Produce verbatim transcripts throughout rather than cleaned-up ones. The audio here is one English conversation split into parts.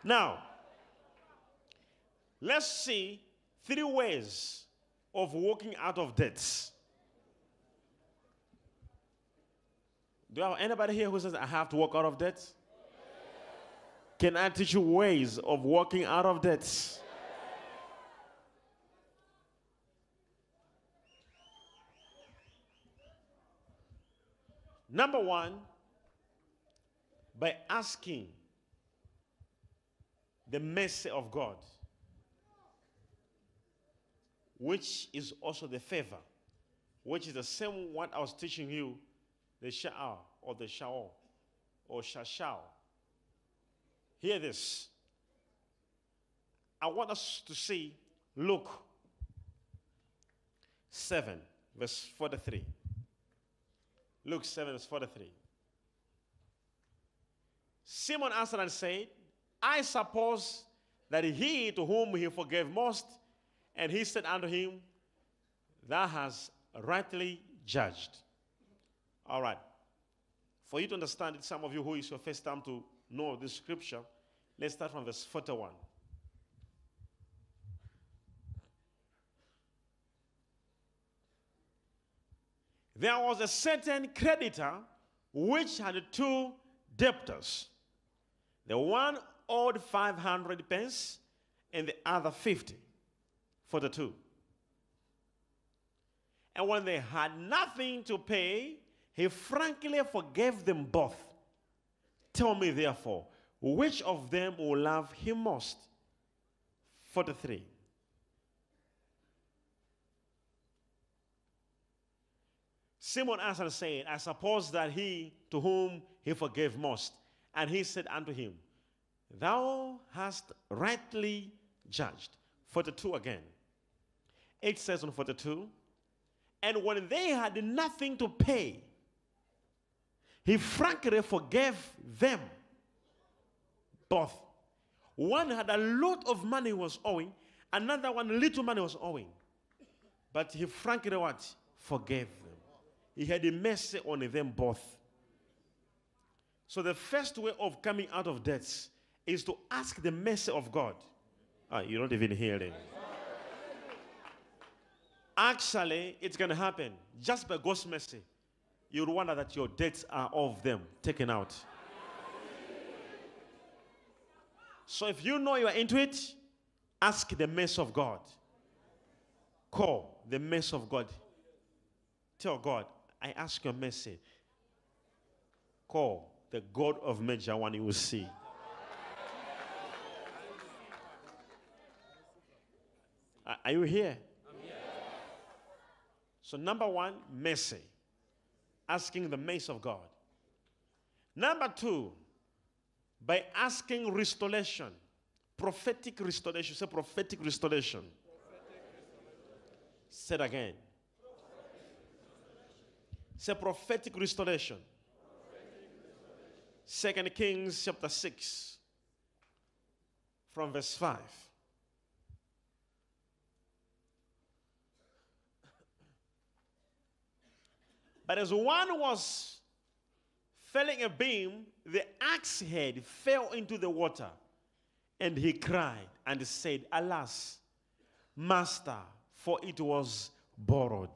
Now, let's see three ways of walking out of debts. Do I have anybody here who says, I have to walk out of debts? Can I teach you ways of walking out of debts? Number one, by asking the mercy of God, which is also the favor, which is the same what I was teaching you, the sha'ah or the sha'o or shashao. Hear this. I want us to see Luke seven, verse forty-three. Luke seven, verse forty-three. Simon answered and said, I suppose that he to whom he forgave most, and he said unto him, thou hast rightly judged. All right. For you to understand it, some of you who is your first time to know this scripture, let's start from verse forty-one. There was a certain creditor which had two debtors. The one owed five hundred pence and the other fifty for the two. And when they had nothing to pay, he frankly forgave them both. Tell me therefore, which of them will love him most? forty-three. Simon answered, saying, I suppose that he to whom he forgave most. And he said unto him, thou hast rightly judged. forty-two again. It says on forty-two, and when they had nothing to pay, he frankly forgave them both. One had a lot of money was owing, another one little money was owing. But he frankly what? Forgave them. He had a mercy on them both. So the first way of coming out of debts is to ask the mercy of God. Ah, you're not even hearing. Actually, it's going to happen just by God's mercy. You'll wonder that your debts are of them, taken out. So if you know you are into it, ask the mercy of God. Call the mercy of God. Tell God, I ask your mercy. Call the God of Major One, you will see. Are you here? Here? So number one, mercy. Asking the mercy of God. Number two, by asking restoration. Prophetic restoration. Say prophetic restoration. Prophetic restoration. Say it again. Say prophetic restoration. Prophetic restoration. Second Kings chapter six, from verse five. But as one was felling a beam, the axe head fell into the water, and he cried and said, alas, master, for it was borrowed.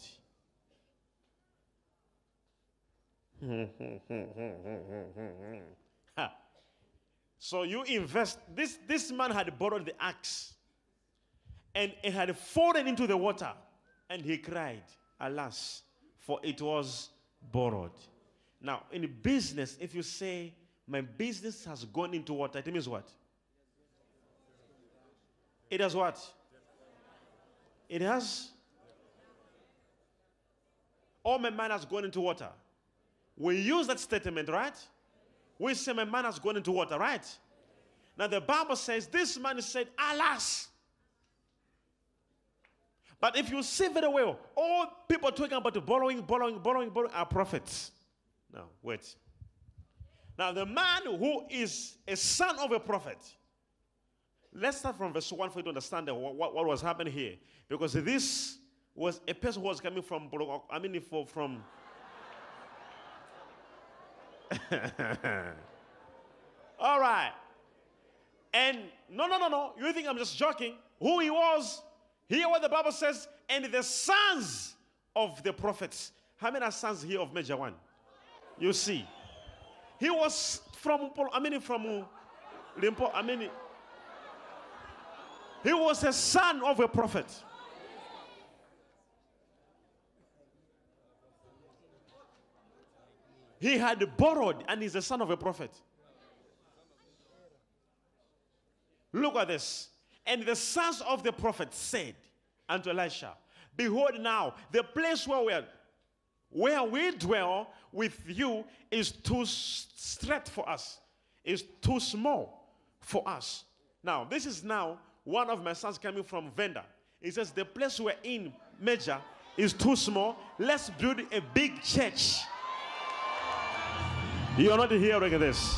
So you invest. This, this man had borrowed the axe, and it had fallen into the water, and he cried, alas, for it was borrowed. Now, in business, if you say, my business has gone into water, it means what? It has what? It has? All my money has gone into water. We use that statement, right? We say my man has gone into water, right? Now the Bible says this man said, alas. But if you see very well, all people talking about the borrowing, borrowing, borrowing, borrowing are prophets. Now, wait. Now the man who is a son of a prophet, let's start from verse one for you to understand what, what, what was happening here. Because this was a person who was coming from, I mean, for, from... All right. And no, no, no, no. You think I'm just joking? Who he was? Hear what the Bible says. And the sons of the prophets. How many are sons here of Major One? You see. He was from, I mean, from Limpo, I mean, he was a son of a prophet. He had borrowed and he's the son of a prophet. Look at this. And the sons of the prophet said unto Elisha, behold now, the place where we are, where we dwell with you is too strait for us. Is too small for us. Now, this is now one of my sons coming from Venda. He says, the place we're in, Major, is too small. Let's build a big church. You're not hearing this.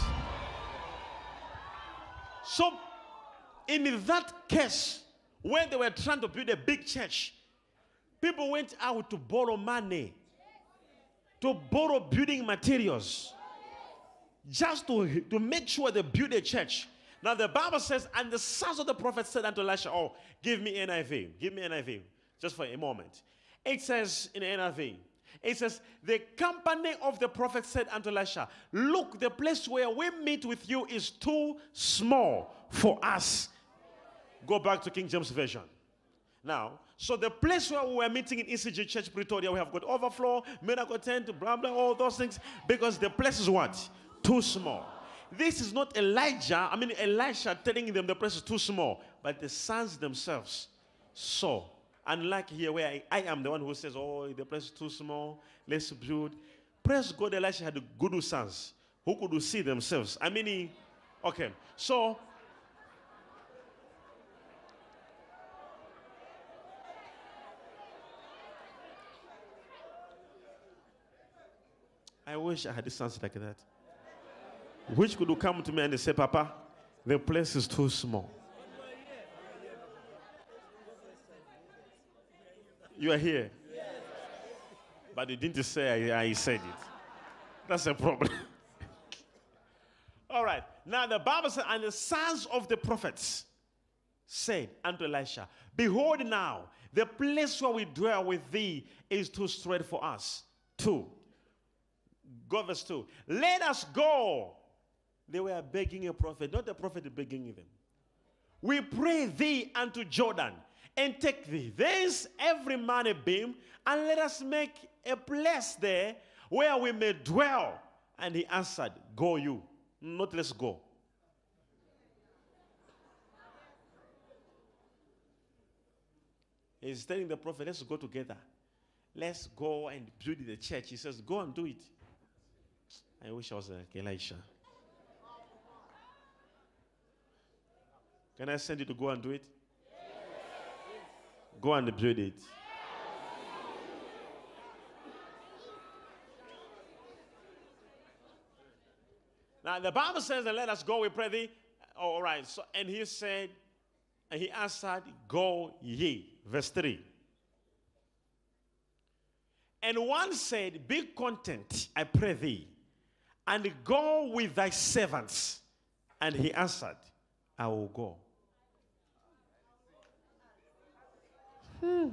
So, in that case, when they were trying to build a big church, people went out to borrow money, to borrow building materials, just to, to make sure they build a church. Now, the Bible says, and the sons of the prophet said unto Elisha, oh, give me N I V. Give me N I V, just for a moment. It says in N I V, it says, the company of the prophet said unto Elisha, look, the place where we meet with you is too small for us. Go back to King James Version. Now, so the place where we were meeting in E C G Church Pretoria, we have got overflow, miracle tent, blah, blah, all those things, because the place is what? Too small. This is not Elijah, I mean Elisha telling them the place is too small, but the sons themselves saw. Unlike here where I, I am the one who says, oh, the place is too small, let's build. Praise God, Elisha had good sons who could see themselves. I mean, he, okay, so I wish I had sons like that. Which could come to me and say, Papa, the place is too small. You are here. But you didn't say I, I said it. That's a problem. All right. Now the Bible says, and the sons of the prophets said unto Elisha, behold now, the place where we dwell with thee is too strait for us. Two. Go verse two. Let us go. They were begging a prophet, not the prophet begging them. We pray thee unto Jordan, and take thee thence every man a beam, and let us make a place there where we may dwell. And he answered, go you, not let's go. He's telling the prophet, let's go together. Let's go and build the church. He says, go and do it. I wish I was like Elisha. Can I send you to go and do it? Yes. Go and build it. Yes. Now the Bible says that let us go, we pray thee. Oh, all right. So and he said, and he answered, go ye. Verse three. And one said, be content, I pray thee, and go with thy servants. And he answered, I will go. Hmm.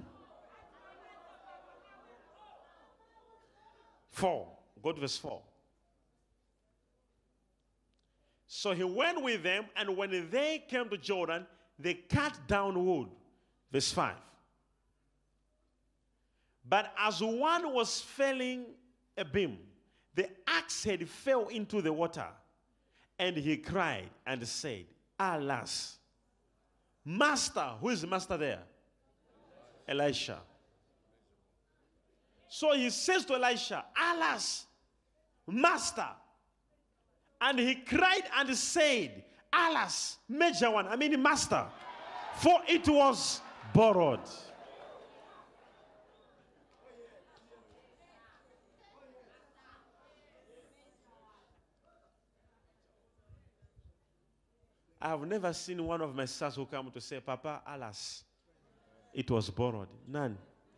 Four. Go to verse four. So he went with them, and when they came to Jordan, they cut down wood. Verse five. But as one was felling a beam, the axe head fell into the water, and he cried and said, alas, master. Who is the master there? Elisha. So he says to Elisha, alas, master. And he cried and said, alas, major one, I mean master, for it was borrowed. I have never seen one of my sons who come to say, Papa, alas, it was borrowed. None.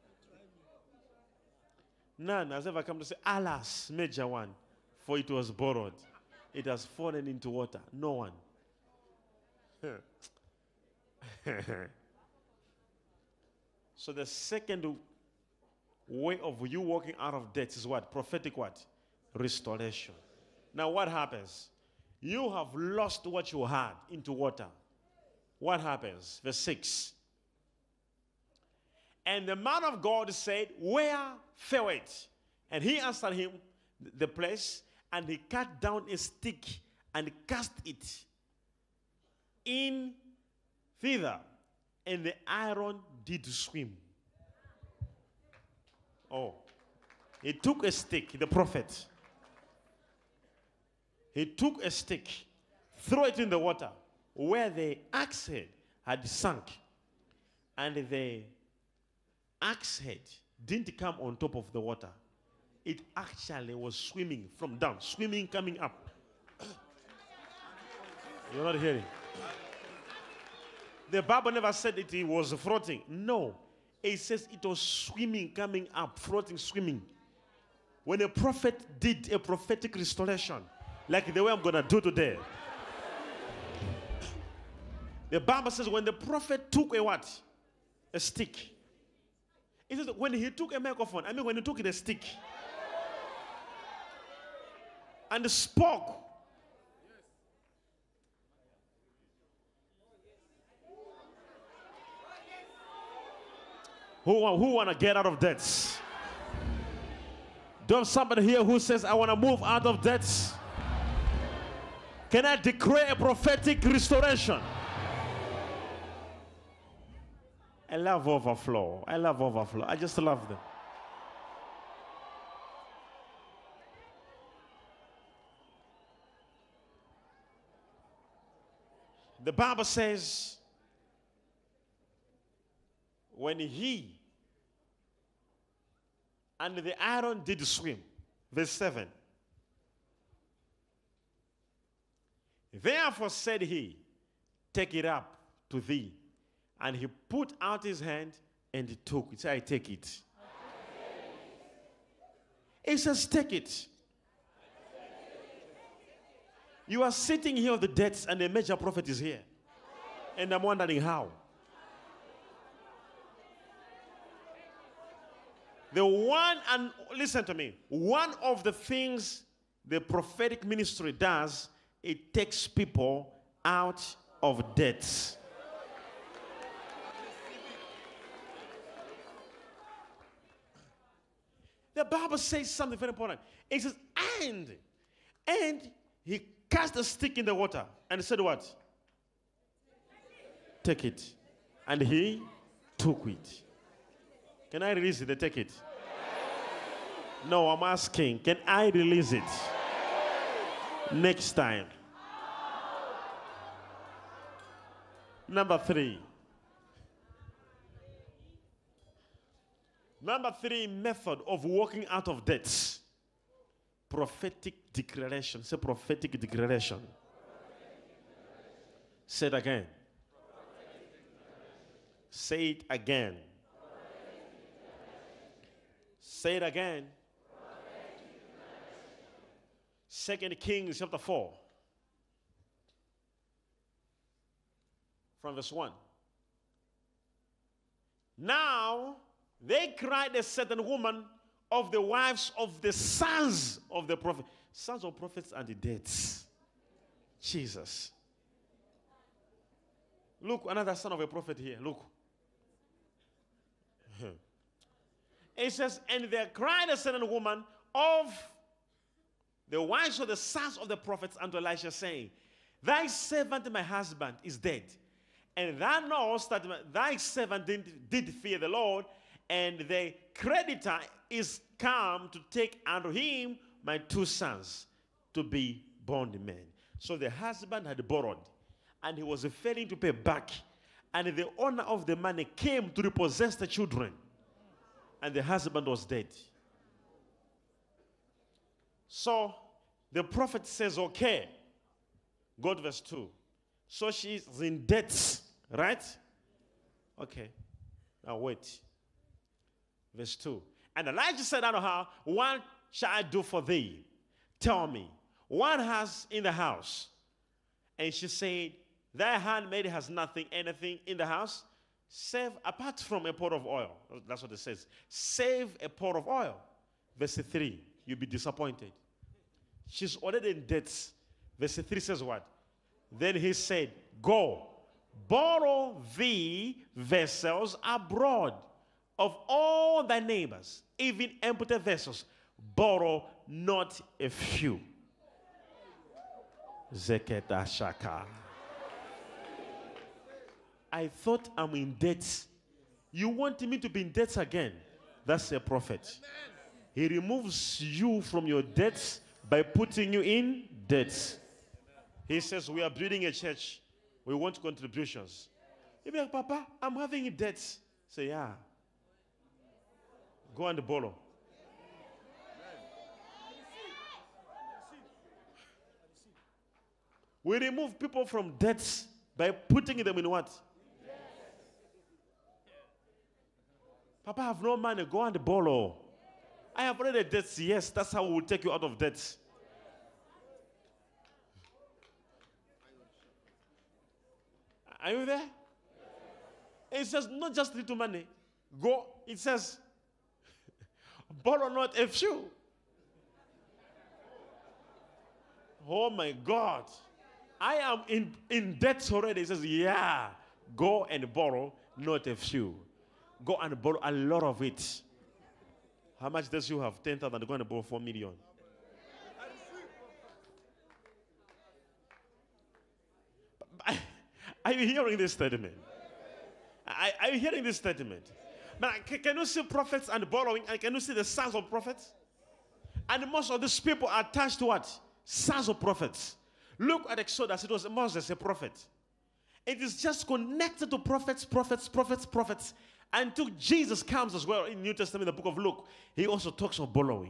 None has ever come to say, alas, major one, for it was borrowed. It has fallen into water. No one. So the second way of you walking out of debt is what? Prophetic what? Restoration. Now what happens? You have lost what you had into water. What happens? Verse six. And the man of God said, where fell it? And he answered him the place, and he cut down a stick and cast it in thither, and the iron did swim. Oh, he took a stick, the prophet. He took a stick, threw it in the water where the axe head had sunk, and the axe head didn't come on top of the water. It actually was swimming from down, swimming coming up. You're not hearing. The Bible never said that it was floating. No. It says it was swimming, coming up, floating, swimming. When a prophet did a prophetic restoration, like the way I'm going to do today, the Bible says when the prophet took a what? A stick. It says when he took a microphone, I mean when he took a stick, and spoke, Who, who want to get out of debts? Do you have somebody here who says, I want to move out of debts? Can I declare a prophetic restoration? I love overflow. I love overflow. I just love them. The Bible says, when he and the iron did swim, verse seven. Therefore said he, take it up to thee. And he put out his hand and he took it. Say, I take it. He says, take it. You are sitting here on the debts and the major prophet is here. And I'm wondering how. The one, and listen to me, one of the things the prophetic ministry does, it takes people out of debts. The Bible says something very important. It says, and, and he cast a stick in the water and said what? Take it. And he took it. Can I release it? They take it. No, I'm asking, can I release it? Next time. Number three. Number three method of walking out of debts. Prophetic declaration. Say prophetic declaration. Say it again. Say it again. Say it again. Second Kings chapter four. From verse one. Now they cried a certain woman of the wives of the sons of the prophet. Sons of prophets and the deads. Jesus. Look, another son of a prophet here. Look. It says, and there cried a certain woman of the wives of the sons of the prophets unto Elisha, saying, thy servant, my husband, is dead. And thou knowest that thy servant did, did fear the Lord, and the creditor is come to take unto him my two sons to be bondmen. So the husband had borrowed, and he was failing to pay back. And the owner of the money came to repossess the children. And the husband was dead. So the prophet says, okay. Go to verse two. So she's in debt, right? Okay. Now wait. Verse two. And Elijah said unto her, what shall I do for thee? Tell me, what has in the house? And she said, Thy handmaid has nothing, anything in the house, save apart from a pot of oil. That's what it says. Save a pot of oil. Verse three, you'll be disappointed. She's already in debt. Verse three says what? Then he said, go, borrow thee vessels abroad of all thy neighbors, even empty vessels. Borrow not a few. Zeketa Shaka. I thought I'm in debt. You want me to be in debt again? That's a prophet. He removes you from your debts by putting you in debt. He says, we are building a church. We want contributions. You'll be like, Papa, I'm having debts. Say, yeah. Go and borrow. We remove people from debts by putting them in what? Yes. Papa, I have no money. Go and borrow. I have already debts. Yes, that's how we will take you out of debts. Are you there? It says not just little money. Go. It says borrow not a few. Oh my God. I am in, in debt already. He says, yeah, go and borrow, not a few. Go and borrow a lot of it. How much does you have? ten thousand. Go and borrow four million. Are you hearing this statement? Are you hearing this statement? But can you see prophets and borrowing? And can you see the sons of prophets? And most of these people are attached to what? Sons of prophets. Look at Exodus. It was Moses, a prophet. It is just connected to prophets, prophets, prophets, prophets. Until Jesus comes as well in New Testament, the book of Luke. He also talks of borrowing.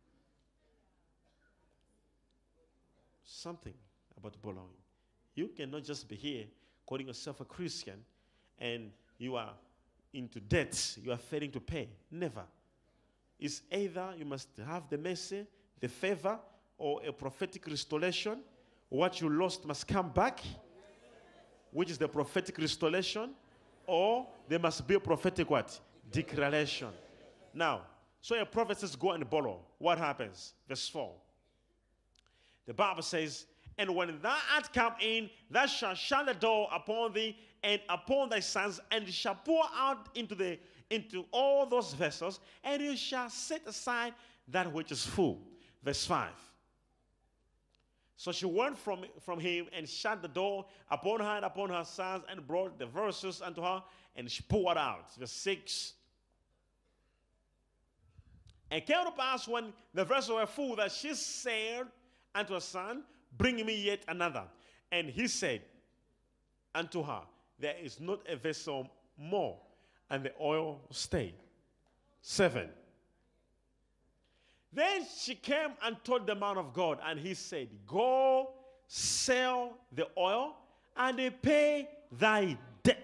Something about borrowing. You cannot just be here calling yourself a Christian and you are into debt. You are failing to pay. Never. It's either you must have the mercy, the favor, or a prophetic restoration. What you lost must come back, which is the prophetic restoration, or there must be a prophetic what? Declaration. Now, so a prophet says, go and borrow. What happens? Verse four. The Bible says, and when thou art come in, thou shalt shut the door upon thee and upon thy sons, and shall pour out into the into all those vessels, and you shall set aside that which is full. Verse five. So she went from, from him and shut the door upon her and upon her sons and brought the verses unto her, and she poured out. Verse six. And came to pass when the vessels were full that she said unto her son, bring me yet another. And he said unto her, there is not a vessel more, and the oil stayed. Seven. Then she came and told the man of God, and he said, go sell the oil and pay thy debt.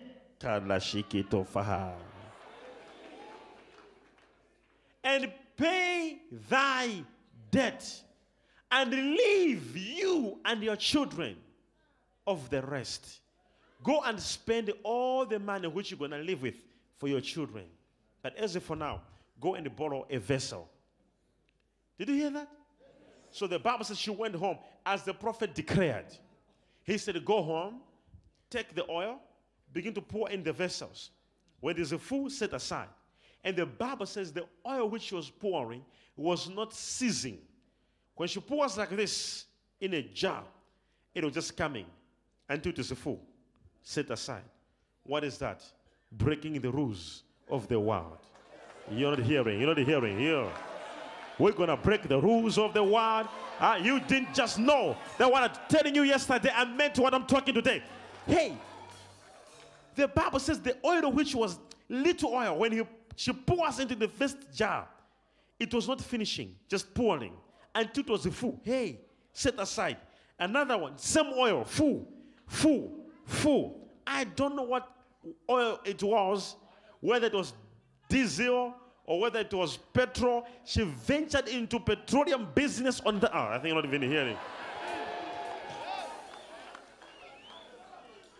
And pay thy debt, and leave you and your children of the rest. Go and spend all the money which you're going to live with for your children. But as if for now, go and borrow a vessel. Did you hear that? So the Bible says she went home as the prophet declared. He said, go home, take the oil, begin to pour in the vessels. When there's a full, set aside. And the Bible says the oil which she was pouring was not seizing. When she pours like this in a jar, it will just come in until it is full. Set aside. What is that? Breaking the rules of the world. You're not hearing. You're not hearing. Here. We're going to break the rules of the world. Uh, you didn't just know that what I'm telling you yesterday, I meant what I'm talking today. Hey, the Bible says the oil which was little oil, when he, she pours into the first jar, it was not finishing, just pouring until it was full. Hey, set aside. Another one, same oil, full, full, full. I don't know what oil it was, whether it was diesel or whether it was petrol. She ventured into petroleum business on the... Oh, I think you're not even hearing.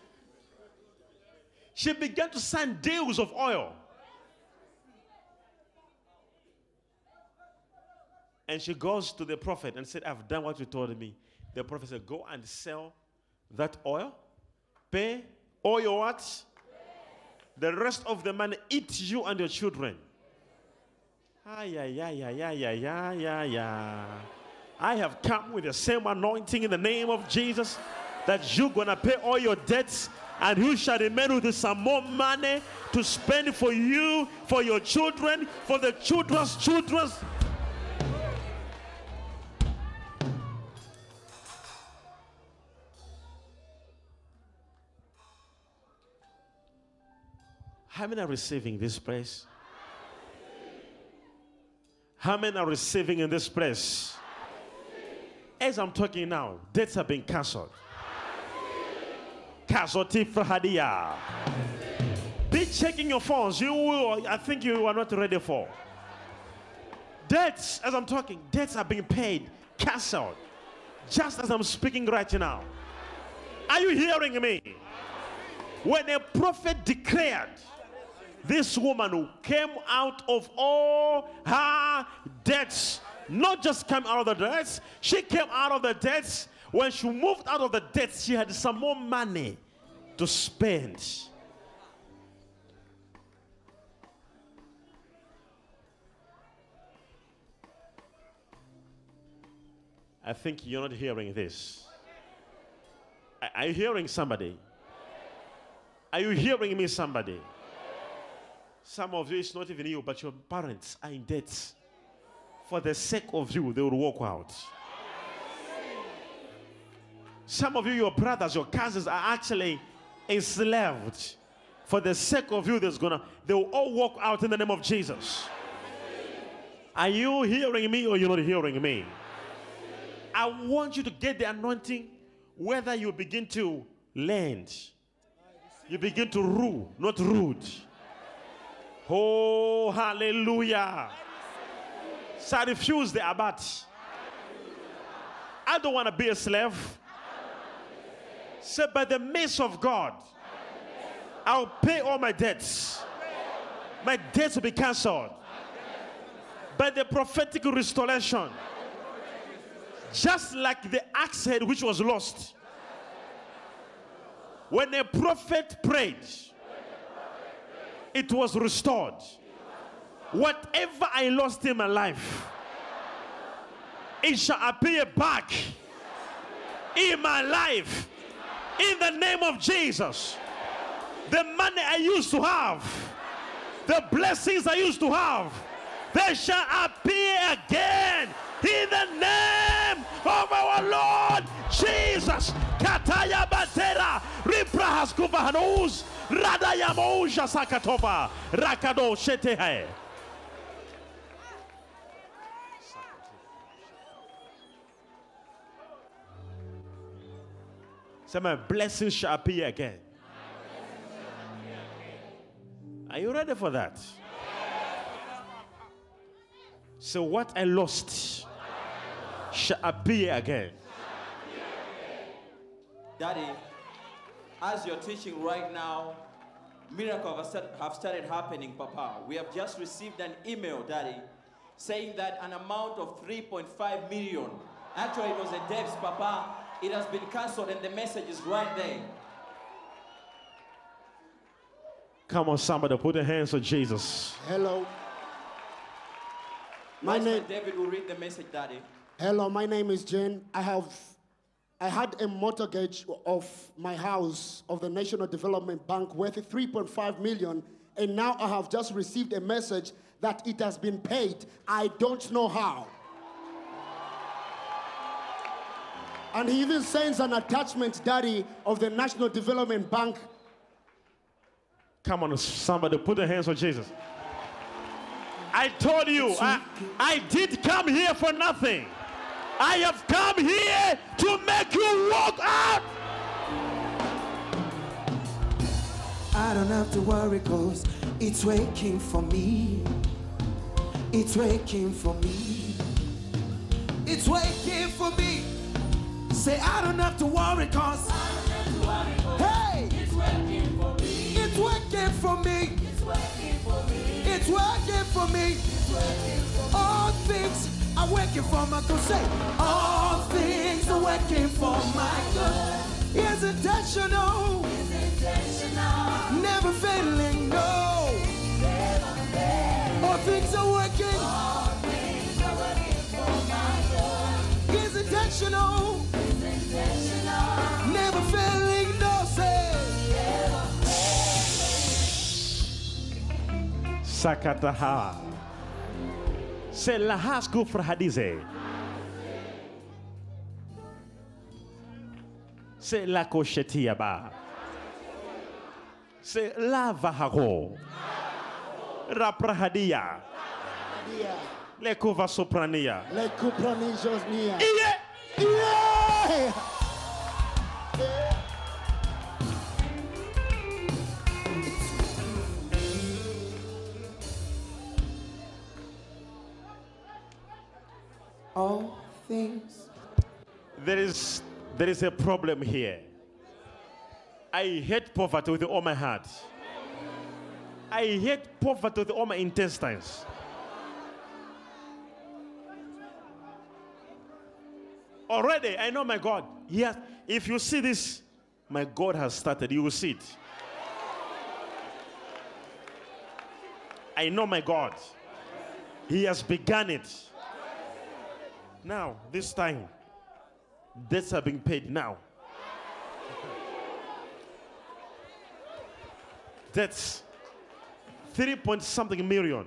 She began to sign deals of oil. And she goes to the prophet and said, I've done what you told me. The prophet said, go and sell that oil. Pay all your what? The rest of the money, eat you and your children. Ah, yeah, yeah, yeah, yeah, yeah, yeah, yeah, yeah. I have come with the same anointing in the name of Jesus that you're going to pay all your debts and you shall remain with some more money to spend for you, for your children, for the children's children's. How many are receiving this place? How many are receiving in this place? As I'm talking now, debts have been cancelled. Kazoti Frahadia. Be checking your phones. You will, I think you are not ready for. Debts, as I'm talking, debts are being paid, cancelled. Just as I'm speaking right now. Are you hearing me? When a prophet declared, this woman who came out of all her debts, not just came out of the debts, she came out of the debts. When she moved out of the debts, she had some more money to spend. I think you're not hearing this. Are you hearing somebody? Are you hearing me, somebody? Some of you, it's not even you, but your parents are in debt. For the sake of you, they will walk out. Some of you, your brothers, your cousins are actually enslaved. For the sake of you, there's gonna, they will all walk out in the name of Jesus. Are you hearing me or you're not hearing me? I want you to get the anointing whether you begin to lend. You begin to rule, not rude. Oh, hallelujah. So I refuse the abat. I don't want to be a slave. Say, by the mercy of God, I'll pay all my debts. My debts will be cancelled. By the prophetic restoration. Just like the axe head which was lost. When a prophet prayed, it was restored. Whatever I lost in my life, it shall appear back in my life. In the name of Jesus. The money I used to have, the blessings I used to have, they shall appear again in the name of our Lord Jesus. Kataya batera riprahas kuvahanus radaya moja sakatova rakado shetehe. So my blessings shall appear again. Are you ready for that? So what I lost shall appear again. Daddy, as you're teaching right now, miracles have started happening, Papa. We have just received an email, Daddy, saying that an amount of three point five million, actually it was a debts, Papa, it has been cancelled and the message is right there. Come on, somebody, put your hands on Jesus. Hello. My name. David will read the message, Daddy. Hello, my name is Jen. I have, I had a mortgage of my house of the National Development Bank worth three point five million, and now I have just received a message that it has been paid. I don't know how. And he even sends an attachment, Daddy, of the National Development Bank. Come on, somebody, put your hands on Jesus. I told you, I, I did come here for nothing. I have come here to make you walk out. I don't have to worry, cause it's working for me. It's working for me. It's working for me. Say, I don't have to worry, cause, hey, it's working for me. It's working. for me. It's working for me. All things are working for my good. Say, all things are working for my good. It's intentional. Never failing, no. All things are working. It's intentional. Never failing, no. Say. Sakataha. Se lahas kufra hadize. Se la koshetia ba. Se la vahago. Raprahadia. Le kuva soprania. Le kupranijos nia. Iye. Yeah. All things. There is there is a problem here. I hate poverty with all my heart. I hate poverty with all my intestines. Already, I know my God. Yes, if you see this, my God has started. You will see it. I know my God. He has begun it. Now, this time, debts are being paid now. Debts, three point something million.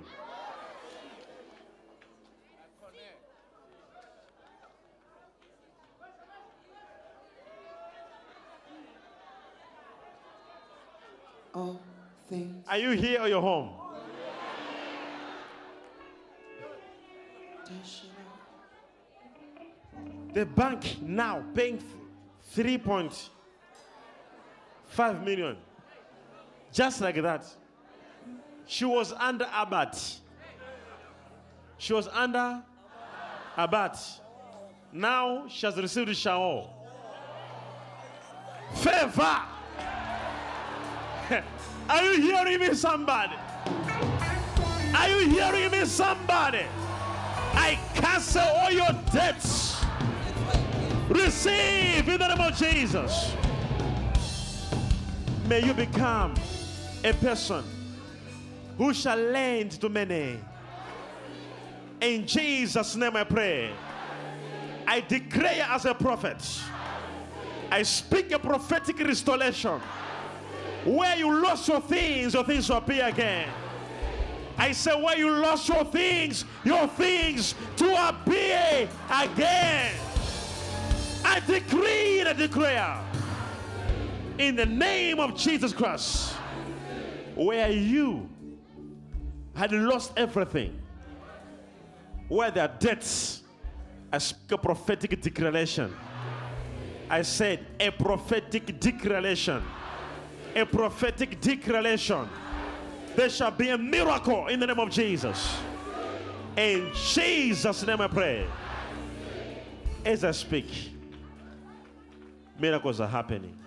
All things. Are you here or you're home? The bank now paying three point five million. Just like that. She was under Abat. She was under Abat. Now she has received Shaol. Favor. Are you hearing me, somebody? Are you hearing me, somebody? I cancel all your debts. Receive in the name of Jesus. May you become a person who shall lend to many. In Jesus' name I pray. I declare as a prophet, I speak a prophetic restoration. Where you lost your things, your things will appear again. I say where you lost your things, your things to appear again. I decree and I declare in the name of Jesus Christ, where you had lost everything, where there are debts, I speak a prophetic declaration. I said a prophetic declaration. A prophetic declaration. There shall be a miracle in the name of Jesus. In Jesus' name I pray. As I speak, miracles are happening.